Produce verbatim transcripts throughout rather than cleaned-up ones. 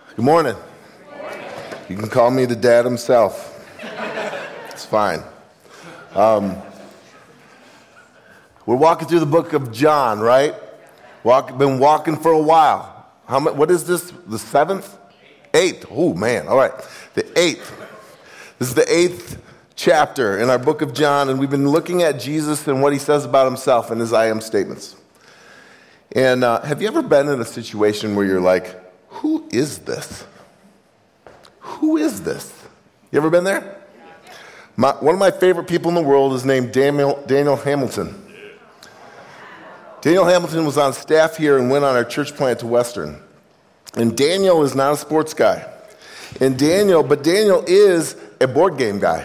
Good morning. You can call me the dad himself. It's fine. Um, we're walking through the book of John, right? Walk, been walking for a while. How much? What is this? The seventh? Eighth. Oh, man. All right. The eighth. This is the eighth chapter in our book of John, and we've been looking at Jesus and what he says about himself in his I am statements. And uh, have you ever been in a situation where you're like, who is this? Who is this? You ever been there? My, one of my favorite people in the world is named Daniel, Daniel Hamilton. Daniel Hamilton was on staff here and went on our church plant to Western. And Daniel is not a sports guy. And Daniel, but Daniel is a board game guy.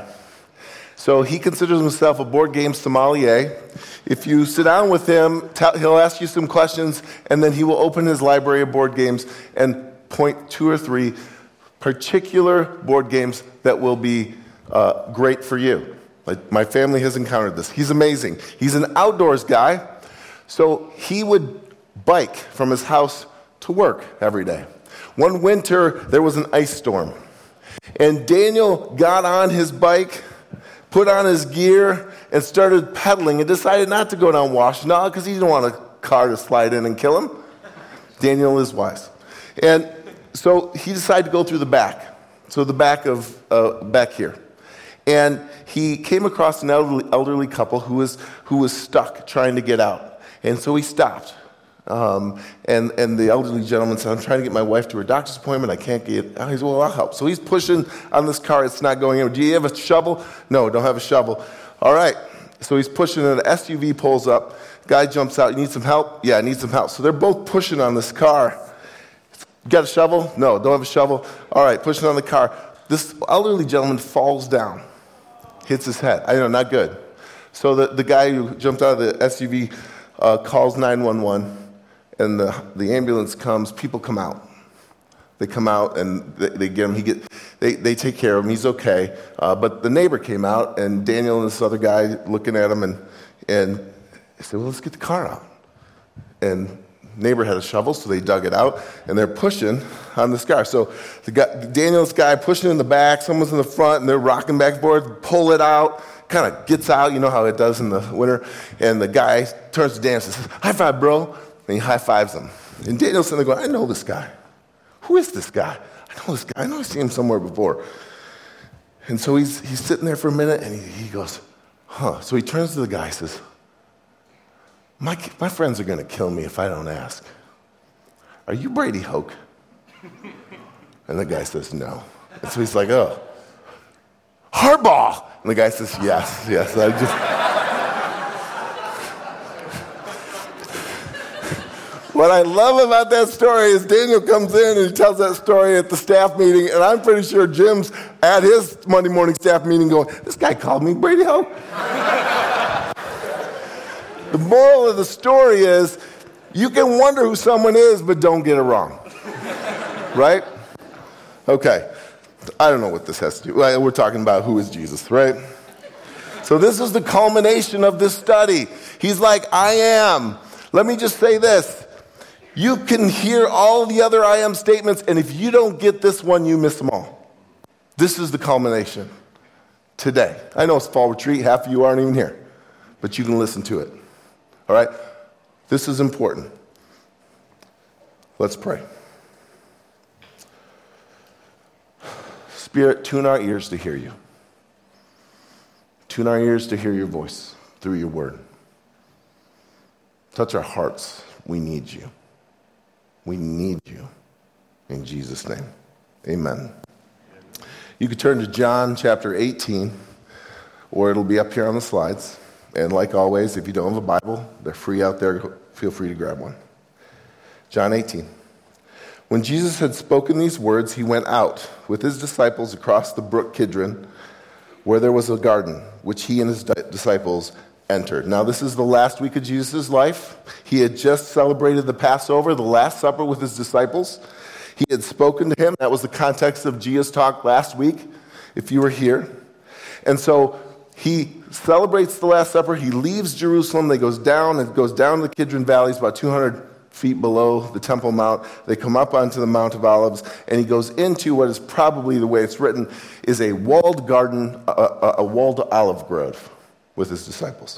So he considers himself a board game sommelier. If you sit down with him, he'll ask you some questions, and then he will open his library of board games and point two or three particular board games that will be uh, great for you. Like my family has encountered this. He's amazing. He's an outdoors guy, so he would bike from his house to work every day. One winter, there was an ice storm, and Daniel got on his bike, put on his gear, and started pedaling and decided not to go down Washtenaw because he didn't want a car to slide in and kill him. Daniel is wise. And so he decided to go through the back, so the back of, uh, back here. And he came across an elderly, elderly couple who was, who was stuck trying to get out. And so he stopped. Um, and, and the elderly gentleman said, I'm trying to get my wife to her doctor's appointment. I can't get out. He said, well, I'll help. So he's pushing on this car. It's not going in. Do you have a shovel? No, don't have a shovel. All right. So he's pushing, and an S U V pulls up. Guy jumps out. You need some help? Yeah, I need some help. So they're both pushing on this car. You got a shovel? No, don't have a shovel. All right, pushing on the car. This elderly gentleman falls down, hits his head. I know, not good. So the, the guy who jumped out of the S U V uh, calls nine one one. And the, the ambulance comes, people come out. They come out and they, they get him, he get, they, they take care of him, he's okay. Uh, but the neighbor came out, and Daniel and this other guy looking at him, and, and they said, well, let's get the car out. And neighbor had a shovel, so they dug it out, and they're pushing on this car. So the guy, Daniel's guy pushing in the back, someone's in the front, and they're rocking back and forth, pull it out, kind of gets out, you know how it does in the winter. And the guy turns to Daniel and says, high five, bro. And he high-fives him. And Daniel's sitting there going, I know this guy. Who is this guy? I know this guy. I know I've seen him somewhere before. And so he's he's sitting there for a minute, and he, he goes, huh. So he turns to the guy and says, my, my friends are going to kill me if I don't ask. Are you Brady Hoke? And the guy says, no. And so he's like, oh, Harbaugh. And the guy says, yes, yes. I just... What I love about that story is Daniel comes in and he tells that story at the staff meeting, and I'm pretty sure Jim's at his Monday morning staff meeting going, this guy called me Brady Hoke. The moral of the story is you can wonder who someone is, but don't get it wrong. Right? Okay. I don't know what this has to do. We're talking about who is Jesus, right? So this is the culmination of this study. He's like, I am. Let me just say this. You can hear all the other I am statements, and if you don't get this one, you miss them all. This is the culmination today. I know it's fall retreat. Half of you aren't even here, but you can listen to it. All right? This is important. Let's pray. Spirit, tune our ears to hear you. Tune our ears to hear your voice through your word. Touch our hearts. We need you. We need you. In Jesus' name, amen. You can turn to John chapter eighteen, or it'll be up here on the slides. And like always, if you don't have a Bible, they're free out there. Feel free to grab one. John eighteen. When Jesus had spoken these words, he went out with his disciples across the brook Kidron, where there was a garden, which he and his disciples entered. Now, this is the last week of Jesus' life. He had just celebrated the Passover, the Last Supper with his disciples. He had spoken to him. That was the context of Gia's talk last week, if you were here. And so he celebrates the Last Supper. He leaves Jerusalem. He goes down and goes down the Kidron Valley. It's about two hundred feet below the Temple Mount. They come up onto the Mount of Olives, and he goes into what is probably, the way it's written, is a walled garden, a, a, a walled olive grove with his disciples.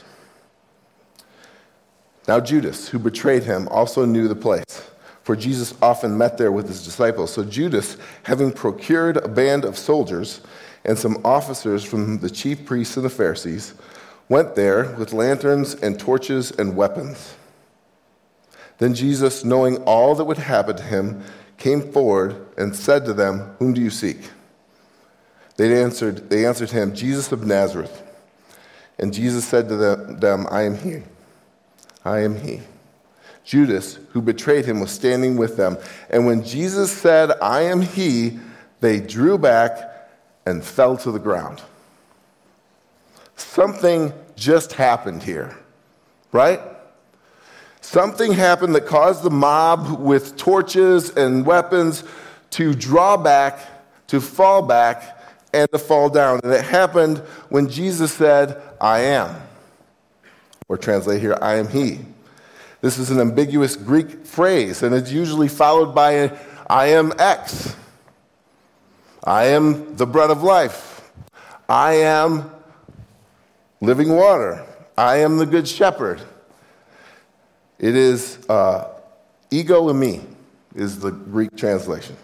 Now Judas, who betrayed him, also knew the place, for Jesus often met there with his disciples. So Judas, having procured a band of soldiers and some officers from the chief priests and the Pharisees, went there with lanterns and torches and weapons. Then Jesus, knowing all that would happen to him, came forward and said to them, "Whom do you seek?" They answered, they answered him, "Jesus of Nazareth." And Jesus said to them, "I am he. I am he." Judas, who betrayed him, was standing with them. And when Jesus said, "I am he," they drew back and fell to the ground. Something just happened here, right? Something happened that caused the mob with torches and weapons to draw back, to fall back, and to fall down. And it happened when Jesus said, "I am." Or translate here, "I am he." This is an ambiguous Greek phrase, and it's usually followed by a, "I am X." I am the bread of life. I am living water. I am the good shepherd. It is uh, ego eimi is the Greek translation.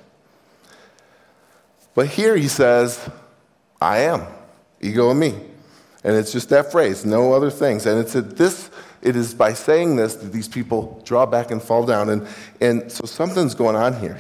But here he says, "I am, ego eimi." And it's just that phrase, no other things. And it's at this, it is by saying this that these people draw back and fall down. And, and so something's going on here.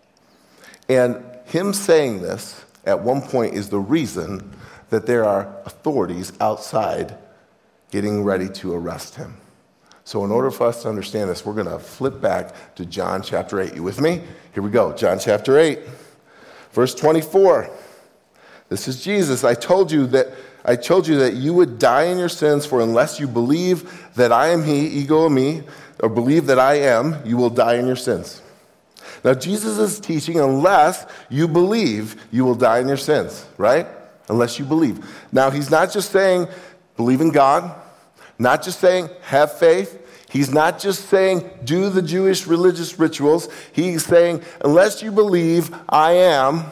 And him saying this at one point is the reason that there are authorities outside getting ready to arrest him. So in order for us to understand this, we're going to flip back to John chapter eight. You with me? Here we go. John chapter eight, verse twenty-four. This is Jesus. I told you that I told you that you would die in your sins, for unless you believe that I am he, ego eimi, or believe that I am, you will die in your sins. Now Jesus is teaching, unless you believe, you will die in your sins, right? Unless you believe. Now he's not just saying believe in God, not just saying have faith. He's not just saying do the Jewish religious rituals. He's saying unless you believe I am,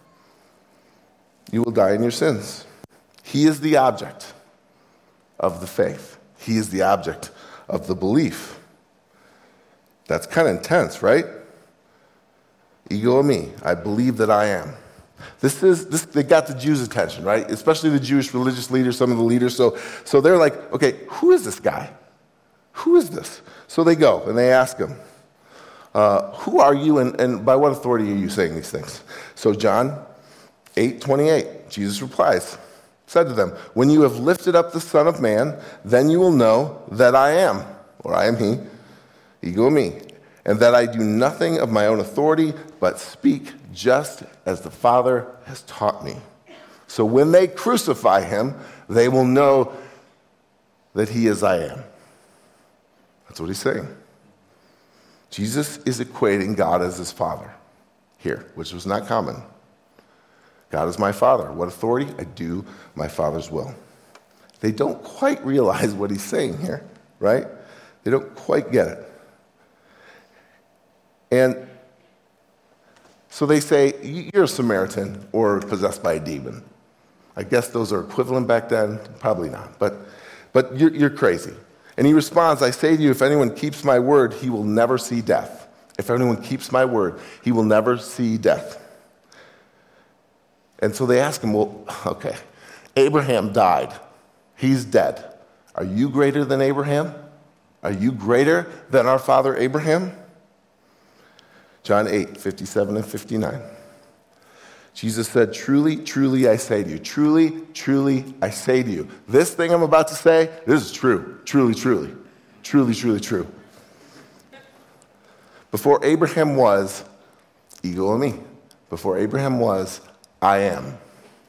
you will die in your sins. He is the object of the faith. He is the object of the belief. That's kind of intense, right? Ego eimi, I believe that I am. This is this. They got the Jews' attention, right? Especially the Jewish religious leaders, some of the leaders. So, so they're like, okay, who is this guy? Who is this? So they go and they ask him, uh, who are you, and, and by what authority are you saying these things? So John eight twenty-eight, Jesus replies, said to them, when you have lifted up the Son of Man, then you will know that I am, or I am he, ego eimi, and that I do nothing of my own authority, but speak just as the Father has taught me. So when they crucify him, they will know that he is I am. That's what he's saying. Jesus is equating God as his Father here, which was not common. God is my Father. What authority? I do my Father's will. They don't quite realize what he's saying here, right? They don't quite get it. And so they say, you're a Samaritan or possessed by a demon. I guess those are equivalent back then. Probably not. But, but you're, you're crazy. And he responds, I say to you, if anyone keeps my word, he will never see death. If anyone keeps my word, he will never see death. And so they ask him, well, okay, Abraham died. He's dead. Are you greater than Abraham? Are you greater than our father Abraham? John eight, fifty-seven and fifty-nine. Jesus said, truly, truly, I say to you. Truly, truly, I say to you. This thing I'm about to say, this is true. Truly, truly. Truly, truly, true. Before Abraham was, ego eimi. Before Abraham was, I am.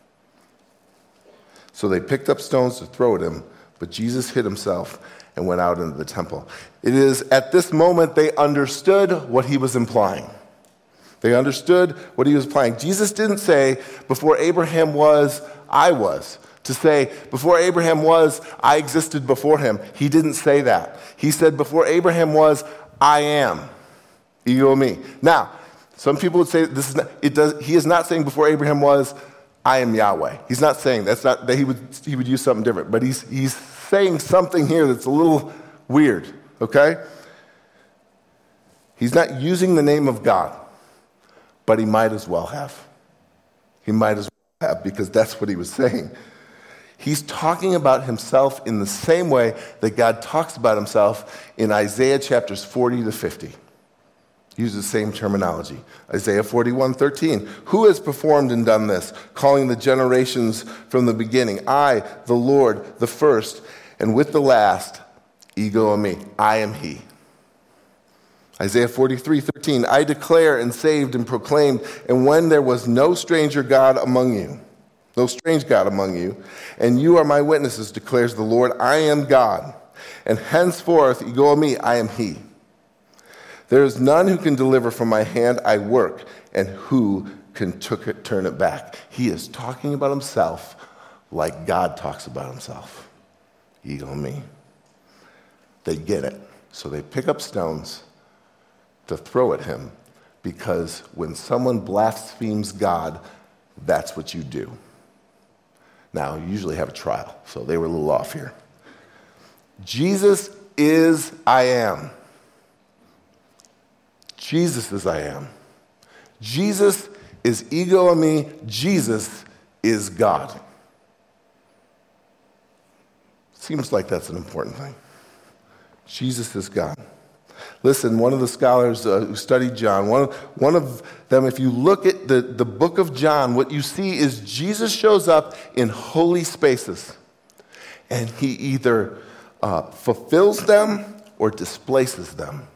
So they picked up stones to throw at him, but Jesus hid himself and went out into the temple. It is at this moment they understood what he was implying. They understood what he was implying. Jesus didn't say, before Abraham was, I was. To say, before Abraham was, I existed before him. He didn't say that. He said, before Abraham was, I am. Ego me. Now, some people would say this is not, it does, he is not saying before Abraham was, I am Yahweh. He's not saying that's not that he would he would use something different, but he's he's saying something here that's a little weird, okay? He's not using the name of God, but he might as well have. He might as well have, because that's what he was saying. He's talking about himself in the same way that God talks about himself in Isaiah chapters forty to fifty. Use the same terminology. Isaiah forty-one thirteen. Who has performed and done this, calling the generations from the beginning? I, the Lord, the first, and with the last, ego me. I am he. Isaiah forty-three thirteen. I declare and saved and proclaimed, and when there was no stranger God among you, no strange God among you, and you are my witnesses, declares the Lord, I am God, and henceforth, ego me, I am he. There is none who can deliver from my hand. I work, and who can took it, turn it back? He is talking about himself like God talks about himself. Ego me. They get it. So they pick up stones to throw at him, because when someone blasphemes God, that's what you do. Now, you usually have a trial, so they were a little off here. Jesus is I am. Jesus is I am. Jesus is ego me. Jesus is God. Seems like that's an important thing. Jesus is God. Listen, one of the scholars uh, who studied John, one of, one of them, if you look at the, the book of John, what you see is Jesus shows up in holy spaces. And he either uh, fulfills them or displaces them.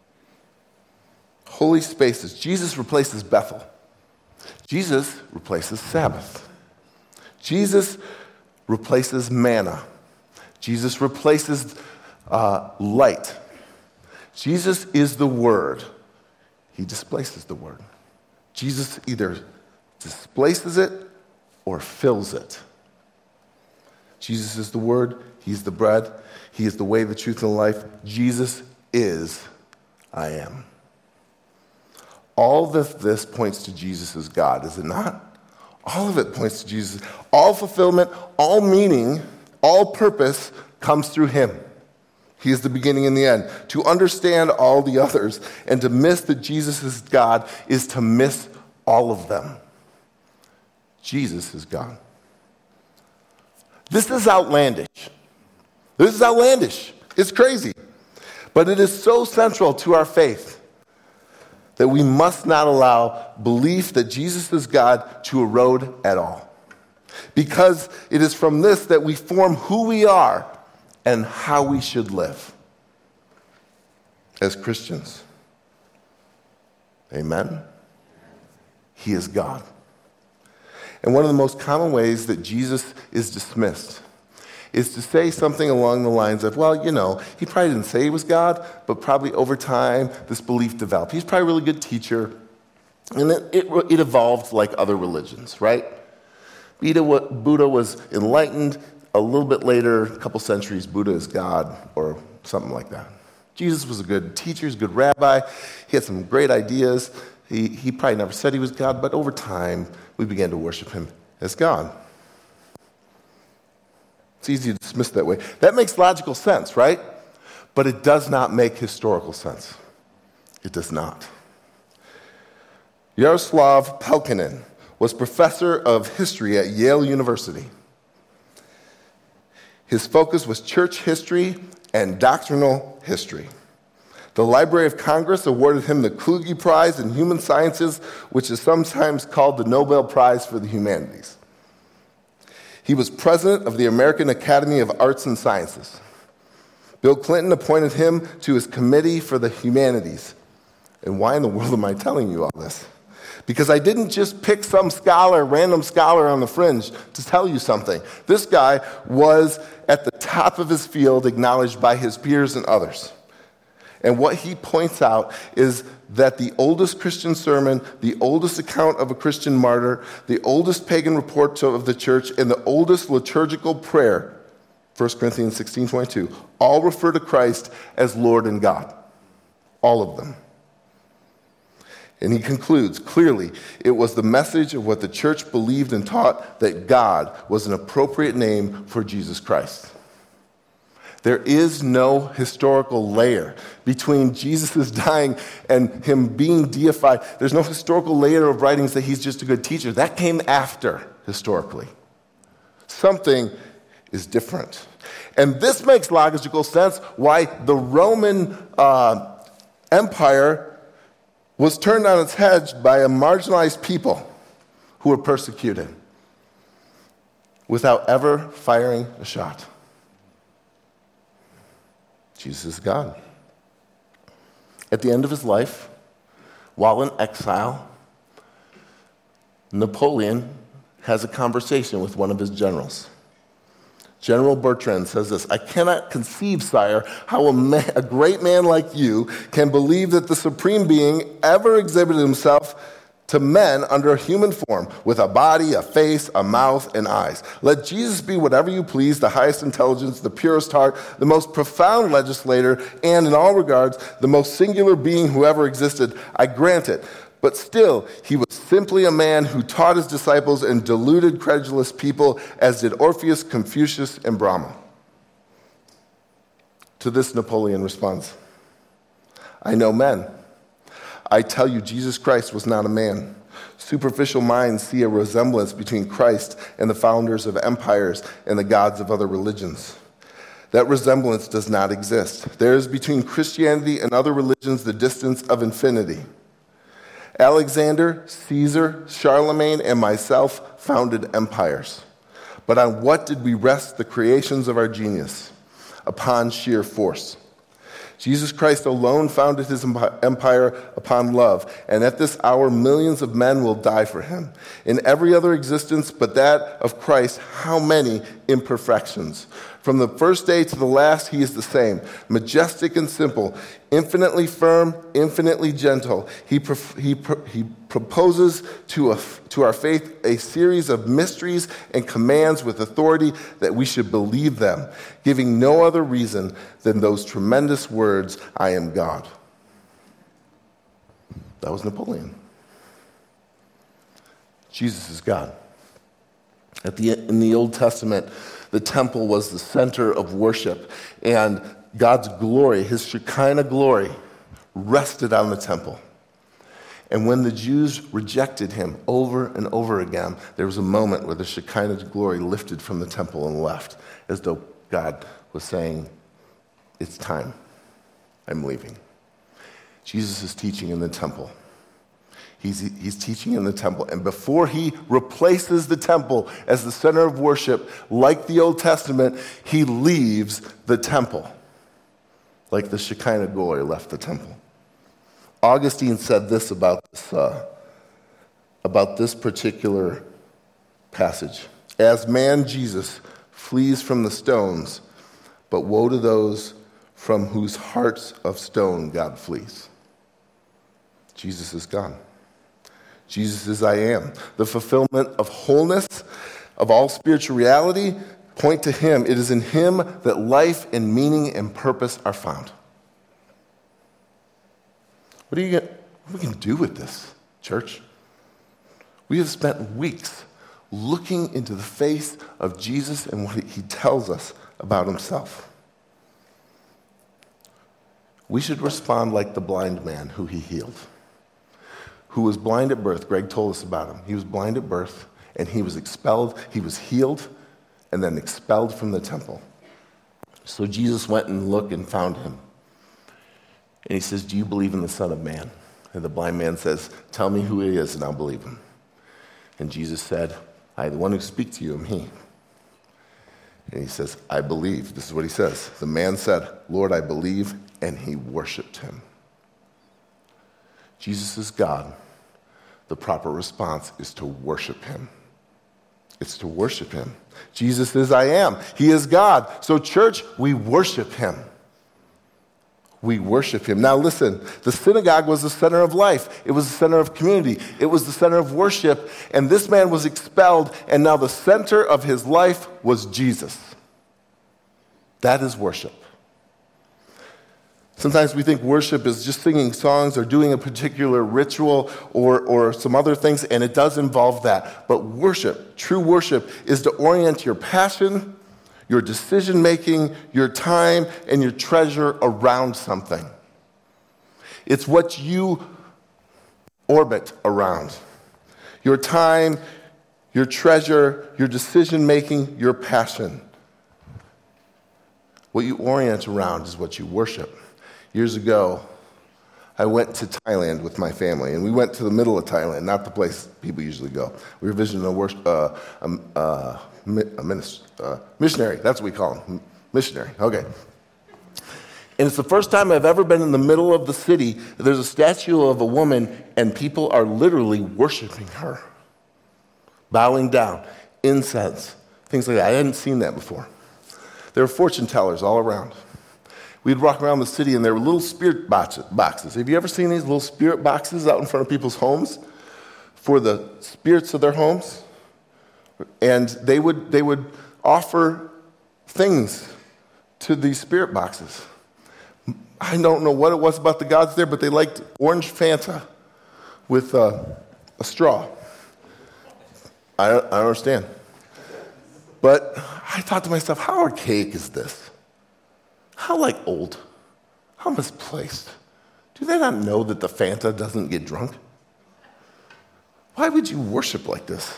Holy spaces. Jesus replaces Bethel. Jesus replaces Sabbath. Jesus replaces manna. Jesus replaces uh, light. Jesus is the Word. He displaces the Word. Jesus either displaces it or fills it. Jesus is the Word. He's the bread. He is the way, the truth, and the life. Jesus is I am. All of this points to Jesus as God, is it not? All of it points to Jesus. All fulfillment, all meaning, all purpose comes through him. He is the beginning and the end. To understand all the others and to miss that Jesus is God is to miss all of them. Jesus is God. This is outlandish. This is outlandish. It's crazy. But it is so central to our faith that we must not allow belief that Jesus is God to erode at all. Because it is from this that we form who we are and how we should live as Christians. Amen? He is God. And one of the most common ways that Jesus is dismissed is to say something along the lines of, well, you know, he probably didn't say he was God, but probably over time this belief developed. He's probably a really good teacher, and it, it, it evolved like other religions, right? Buddha was enlightened. A little bit later, a couple centuries, Buddha is God, or something like that. Jesus was a good teacher, a good rabbi. He had some great ideas. He, he probably never said he was God, but over time, we began to worship him as God. It's easy to dismiss that way. That makes logical sense, right? But it does not make historical sense. It does not. Yaroslav Pelkinin was professor of history at Yale University. His focus was church history and doctrinal history. The Library of Congress awarded him the Kluge Prize in Human Sciences, which is sometimes called the Nobel Prize for the Humanities. He was president of the American Academy of Arts and Sciences. Bill Clinton appointed him to his Committee for the Humanities. And why in the world am I telling you all this? Because I didn't just pick some scholar, random scholar on the fringe, to tell you something. This guy was at the top of his field, acknowledged by his peers and others. And what he points out is that the oldest Christian sermon, the oldest account of a Christian martyr, the oldest pagan report of the church, and the oldest liturgical prayer, First Corinthians sixteen twenty-two, all refer to Christ as Lord and God. all of them. And he concludes, clearly, it was the message of what the church believed and taught, that God was an appropriate name for Jesus Christ. There is no historical layer between Jesus' dying and him being deified. There's no historical layer of writings that he's just a good teacher. That came after, historically. Something is different. And this makes logical sense why the Roman uh, Empire was turned on its head by a marginalized people who were persecuted without ever firing a shot. Jesus is God. At the end of his life, while in exile, Napoleon has a conversation with one of his generals. General Bertrand says this, "I cannot conceive, sire, how a, man, a great man like you can believe that the Supreme Being ever exhibited himself to men under a human form, with a body, a face, a mouth, and eyes. Let Jesus be whatever you please, the highest intelligence, the purest heart, the most profound legislator, and in all regards, the most singular being who ever existed. I grant it. But still, he was simply a man who taught his disciples and deluded credulous people, as did Orpheus, Confucius, and Brahma." To this, Napoleon responds, "I know men. I tell you, Jesus Christ was not a man. Superficial minds see a resemblance between Christ and the founders of empires and the gods of other religions. That resemblance does not exist. There is between Christianity and other religions the distance of infinity. Alexander, Caesar, Charlemagne, and myself founded empires. But on what did we rest the creations of our genius? Upon sheer force. Jesus Christ alone founded his empire upon love, and at this hour millions of men will die for him. In every other existence but that of Christ, how many imperfections? From the first day to the last, he is the same, majestic and simple, infinitely firm, infinitely gentle. He, pro- he, pro- he proposes to, a, to our faith a series of mysteries and commands with authority that we should believe them, giving no other reason than those tremendous words, I am God." That was Napoleon. Jesus is God. At the, in the Old Testament, the temple was the center of worship, and God's glory, his Shekinah glory, rested on the temple. And when the Jews rejected him over and over again, there was a moment where the Shekinah glory lifted from the temple and left, as though God was saying, "It's time. I'm leaving." Jesus is teaching in the temple. He's, he's teaching in the temple. And before he replaces the temple as the center of worship, like the Old Testament, he leaves the temple, like the Shekinah glory left the temple. Augustine said this about this, uh, about this particular passage. As man, Jesus flees from the stones, but woe to those from whose hearts of stone God flees. Jesus is God. Jesus is I am. The fulfillment of wholeness, of all spiritual reality, point to him. It is in him that life and meaning and purpose are found. What are you gonna, what are we going to do with this, church? We have spent weeks looking into the face of Jesus and what he tells us about himself. We should respond like the blind man who he healed, who was blind at birth. Greg told us about him. He was blind at birth, and he was expelled. He was healed and then expelled from the temple. So Jesus went and looked and found him. And he says, "Do you believe in the Son of Man?" And the blind man says, "Tell me who he is, and I'll believe him." And Jesus said, "I, the one who speaks to you, am he." And he says, "I believe." This is what he says. The man said, "Lord, I believe," and he worshiped him. Jesus is God. The proper response is to worship him. It's to worship him. Jesus is I am. He is God. So church, we worship him. We worship him. Now listen, the synagogue was the center of life. It was the center of community. It was the center of worship. And this man was expelled, and now the center of his life was Jesus. That is worship. Sometimes we think worship is just singing songs or doing a particular ritual or, or some other things, and it does involve that. But worship, true worship, is to orient your passion, your decision-making, your time, and your treasure around something. It's what you orbit around. Your time, your treasure, your decision-making, your passion. What you orient around is what you worship. Years ago, I went to Thailand with my family, and we went to the middle of Thailand, not the place people usually go. We were visiting a, worship, uh, a, a, a minister, uh, missionary, that's what we call him, missionary, okay. And it's the first time I've ever been in the middle of the city. There's a statue of a woman, and people are literally worshiping her, bowing down, incense, things like that. I hadn't seen that before. There were fortune tellers all around. We'd walk around the city, and there were little spirit boxes. Have you ever seen these little spirit boxes out in front of people's homes for the spirits of their homes? And they would they would offer things to these spirit boxes. I don't know what it was about the gods there, but they liked orange Fanta with uh, a straw. I don't, I don't understand. But I thought to myself, how archaic is this? How, like, old? How misplaced? Do they not know that the Fanta doesn't get drunk? Why would you worship like this?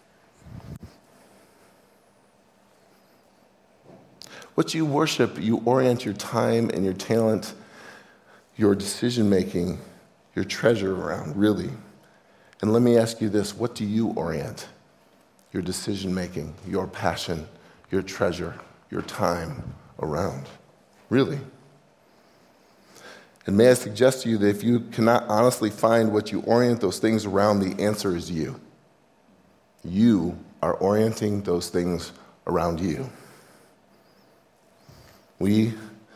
What you worship, you orient your time and your talent, your decision-making, your treasure around, really. And let me ask you this, what do you orient your decision-making, your passion, your treasure, your time around? Really. And may I suggest to you that if you cannot honestly find what you orient those things around, the answer is you. You are orienting those things around you. We,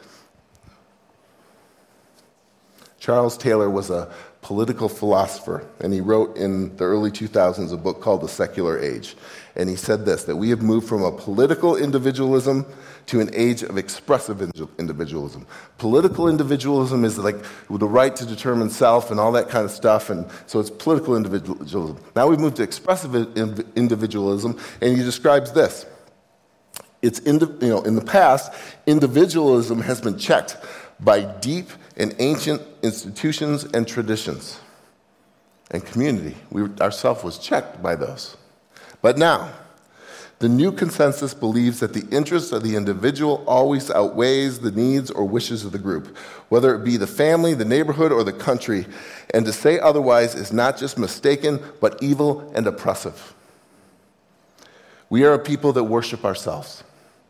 Charles Taylor was a political philosopher, and he wrote in the early two thousands a book called The Secular Age. And he said this, that we have moved from a political individualism to an age of expressive individualism. Political individualism is like the right to determine self and all that kind of stuff, and so it's political individualism. Now we've moved to expressive individualism, and he describes this. It's in the, you know, in the past, individualism has been checked by deep and ancient institutions and traditions and community. We ourselves was checked by those. But now, the new consensus believes that the interests of the individual always outweighs the needs or wishes of the group, whether it be the family, the neighborhood, or the country, and to say otherwise is not just mistaken, but evil and oppressive. We are a people that worship ourselves.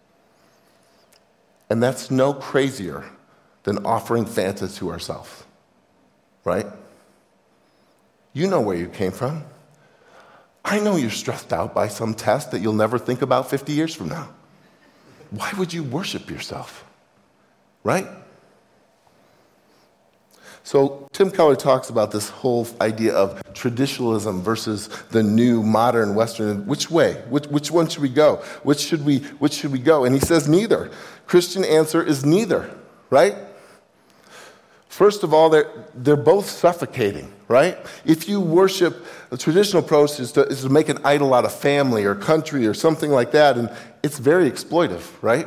And that's no crazier than offering Fanta to ourselves, right? You know where you came from. I know you're stressed out by some test that you'll never think about fifty years from now. Why would you worship yourself, right? So Tim Keller talks about this whole idea of traditionalism versus the new, modern, Western. Which way? Which, which one should we go? Which should we, which should we go? And he says neither. Christian answer is neither, right? First of all, they're, they're both suffocating, right? If you worship, the traditional approach is to, is to make an idol out of family or country or something like that, and it's very exploitive, right?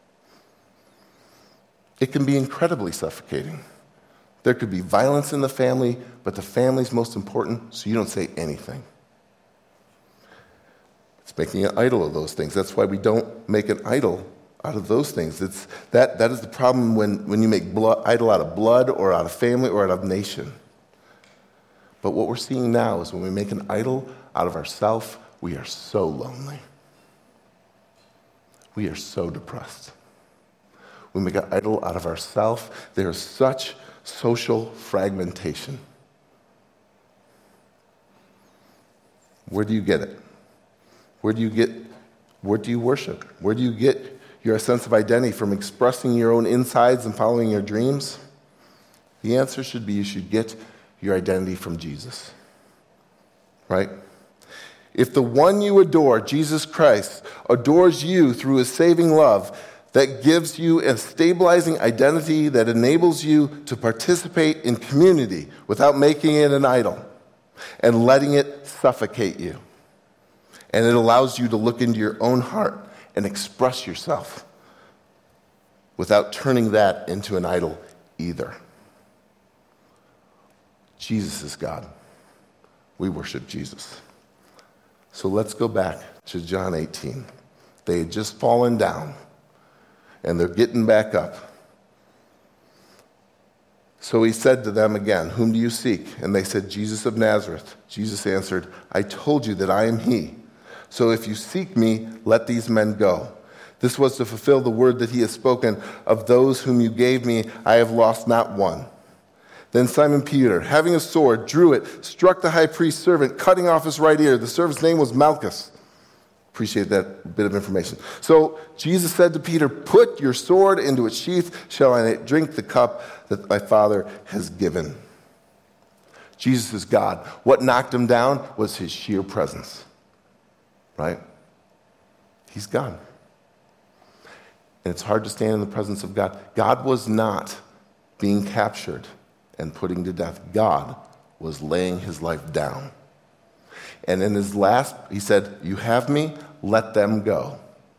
It can be incredibly suffocating. There could be violence in the family, but the family's most important, so you don't say anything. It's making an idol of those things. That's why we don't make an idol out of those things. It's that that is the problem when, when you make blood, idol out of blood or out of family or out of nation. But what we're seeing now is when we make an idol out of ourselves, we are so lonely. We are so depressed. We make an idol out of ourselves. There is such social fragmentation. Where do you get it? Where do you get, where do you worship? Where do you get your sense of identity from expressing your own insides and following your dreams? The answer should be you should get your identity from Jesus, right? If the one you adore, Jesus Christ, adores you through his saving love, that gives you a stabilizing identity that enables you to participate in community without making it an idol and letting it suffocate you. And it allows you to look into your own heart and express yourself without turning that into an idol either. Jesus is God. We worship Jesus. So let's go back to John eighteen. They had just fallen down, and they're getting back up. So he said to them again, "Whom do you seek?" And they said, "Jesus of Nazareth." Jesus answered, "I told you that I am he. So if you seek me, let these men go." This was to fulfill the word that he has spoken, "Of those whom you gave me, I have lost not one." Then Simon Peter, having a sword, drew it, struck the high priest's servant, cutting off his right ear. The servant's name was Malchus. Appreciate that bit of information. So Jesus said to Peter, "Put your sword into its sheath. Shall I drink the cup that my Father has given?" Jesus is God. What knocked him down was his sheer presence. Right? He's God. And it's hard to stand in the presence of God. God was not being captured and putting to death. God was laying his life down. And in his last, he said, "You have me, let them go."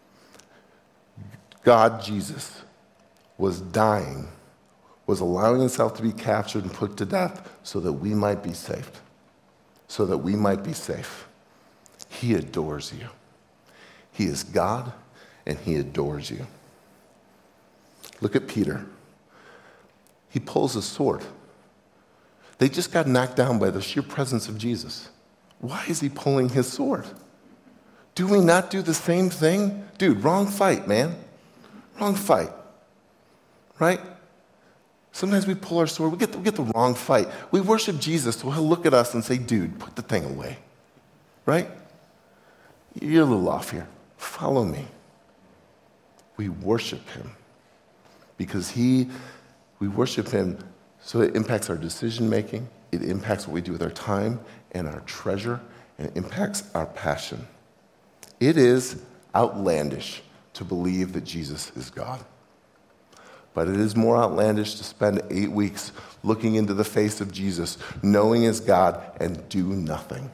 God, Jesus, was dying, was allowing himself to be captured and put to death so that we might be saved, so that we might be safe. He adores you. He is God, and he adores you. Look at Peter. He pulls a sword. They just got knocked down by the sheer presence of Jesus. Why is he pulling his sword? Do we not do the same thing? Dude, wrong fight, man. Wrong fight. Right? Sometimes we pull our sword. We get the, we get the wrong fight. We worship Jesus, so he'll look at us and say, "Dude, put the thing away." Right? You're a little off here. Follow me. We worship him because he, we worship him so it impacts our decision making, it impacts what we do with our time and our treasure, and it impacts our passion. It is outlandish to believe that Jesus is God. But it is more outlandish to spend eight weeks looking into the face of Jesus, knowing as God, and do nothing.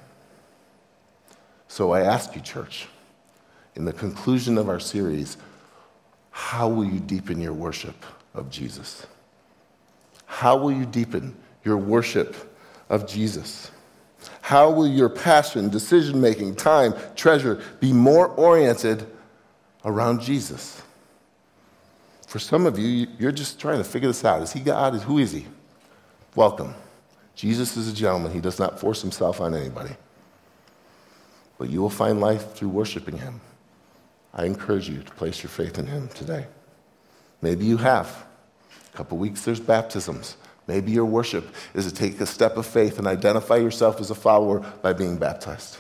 So I ask you, church, in the conclusion of our series, how will you deepen your worship of Jesus? How will you deepen your worship of Jesus? How will your passion, decision-making, time, treasure be more oriented around Jesus? For some of you, you're just trying to figure this out. Is he God? Who is he? Welcome. Jesus is a gentleman. He does not force himself on anybody. But you will find life through worshiping him. I encourage you to place your faith in him today. Maybe you have. A couple weeks, there's baptisms. Maybe your worship is to take a step of faith and identify yourself as a follower by being baptized.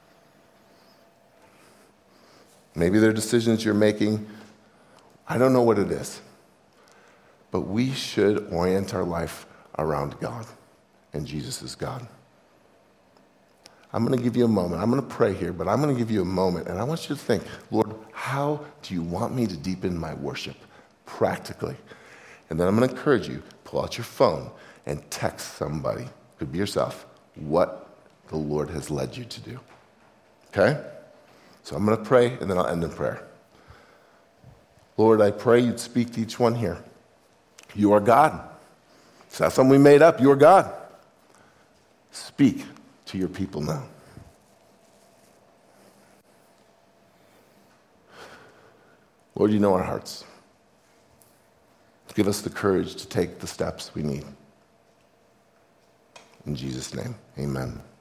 Maybe there are decisions you're making. I don't know what it is. But we should orient our life around God. And Jesus is God. I'm going to give you a moment. I'm going to pray here, but I'm going to give you a moment. And I want you to think, Lord, how do you want me to deepen my worship practically? And then I'm going to encourage you, pull out your phone and text somebody, could be yourself, what the Lord has led you to do. Okay? So I'm going to pray, and then I'll end in prayer. Lord, I pray you'd speak to each one here. You are God. It's not something we made up. You are God. Speak to your people now. Lord, you know our hearts. Give us the courage to take the steps we need. In Jesus' name, amen.